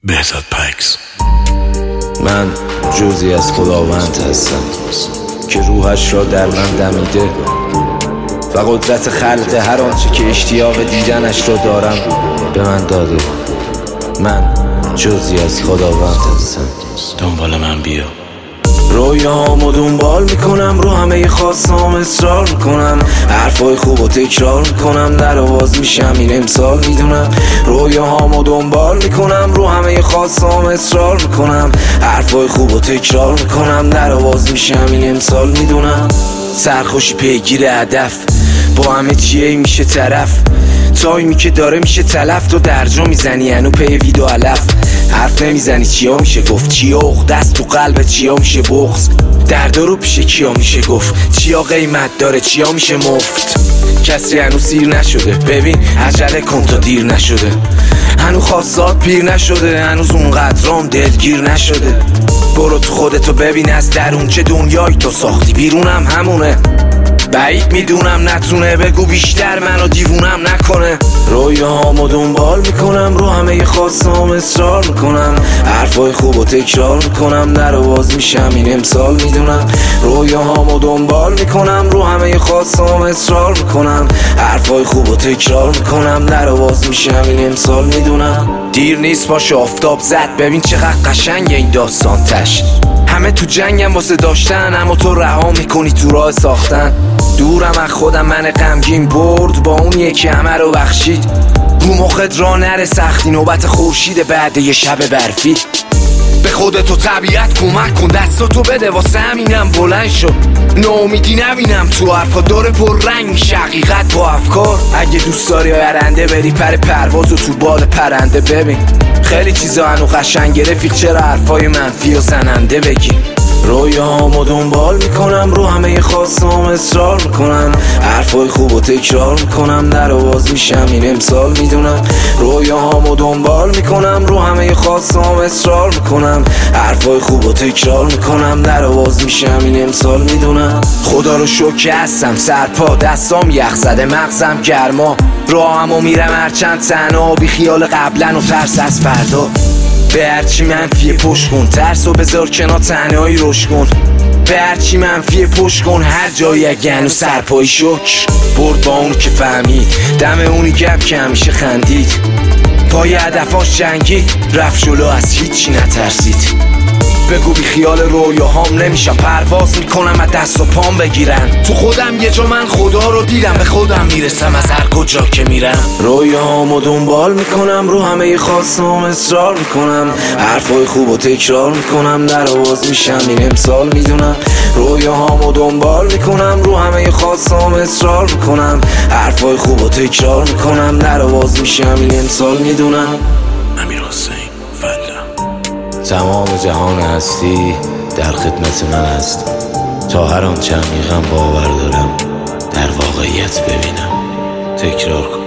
بهزاد پکس. من جزئی از خداوند هستم که روحش را در من دمیده و قدرت خلق هر آنچه که اشتیاق دیدنش را دارم به من داده. من جزئی از خداوند هستم. دنبال من بیا. رویاهامو دنبال میکنم، رو همه خواستام اصرار میکنم، حرفای خوبو تکرار میکنم، در آواز میشم این امسال میدونم. رویاهامو دنبال میکنم، رو همه خواستام اصرار میکنم، حرفای خوبو تکرار میکنم، در آواز میشم این امسال میدونم. سرخوشی پیگیر هدف، با همه چیه میشه طرف، تایمی که داره میشه تلف. تو درجا میزنی هنو پی ویدو علف، حرف نمیزنی چیا میشه گفت، چیا اخ دست تو قلبت، چیا میشه بغض، دردا رو پیش کیا میشه گفت، چیا قیمت داره، چیا میشه مفت. کسی هنو سیر نشده، ببین عجله کن تا دیر نشده، هنو خواستات پیر نشده، هنوز اونقدرام دلگیر نشده. برو تو خودتو ببین از درون چه دنیایی تو ساختی، بیرونم همونه. بعید میدونم نتونه بگو بیشتر منو دیوونم نکنه. رویاهامو دنبال میکنم، رو همه خواستام اصرار میکنم، حرفای خوبو تکرار میکنم، در آواز میشم این امسال میدونم. رویاهامو دنبال میکنم، رو همه خواستام اصرار میکنم، حرفای خوبو تکرار میکنم، در آواز میشم این امسال میدونم. دیر نیست باشه آفتاب زد، ببین چقدر قشنگه این داستان تش. همه تو جنگم واسه داشتن، اما تو رها میکنی تو راه ساختن. دورم از خودم من غمگین برد، با اون یکی همه رو بخشید. رو مخت را نره سختی، نوبت خورشید بعد یه شب برفی. به خودتو طبیعت کمک کن، دستاتو بده واسه همینم بلند شد. ناامیدی نبینم تو حرفا، داره پر رنگ میشه حقیقت با افکار. اگه دوست داری آینده بری پر پروازو تو بال پرنده ببین. خیلی چیزا هنو قشنگه رفیق، چرا حرفای منفی و زننده بگی. رویاهامو دنبال میکنم، رو همه خواستام اصرار میکنم، حرفای خوبو تکرار میکنم، در آواز میشم این امسال میدونم. رویاهامو دنبال میکنم، رو همه خواستام اصرار میکنم، حرفای خوبو تکرار میکنم، در آواز میشم این امسال میدونم. خدا رو شکر هستم سرپا، دستام یخ زده مغزم گرما، راهمو میرم هرچند تنها، بی خیال قبلن و ترس از فردا. به هرچی منفیه پشت کن، ترس و بذار کنار، تنهایی روش کن. به هرچی منفیه پشت کن، هر جایی اگه هنو سرپایی شکر برد با اونو که فهمید، دم اونی گم که همیشه خندید، پای هدفاش جنگید، رفت جلو از هیچی نترسید. بگو بی خیال رویاهام نمیشم، پرواز میکنم از دست و پام بگیرن. تو خودم یه جا من خدا رو دیدم، به خودم میرسم از هر کجا که میرم. رویاهامو دنبال میکنم، رو همه خواستام اصرار میکنم، حرفای خوبو تکرار میکنم، در آواز میشم این امسال میدونم. رویاهامو دنبال میکنم، رو همه خواستام اصرار میکنم، حرفای خوبو تکرار میکنم، در آواز میشم این امسال میدونم. امیرحسین فلا. تمام جهان هستی در خدمت من است، تا هر آنچه عمیقاً باور دارم در واقعیت ببینم. تکرار کن.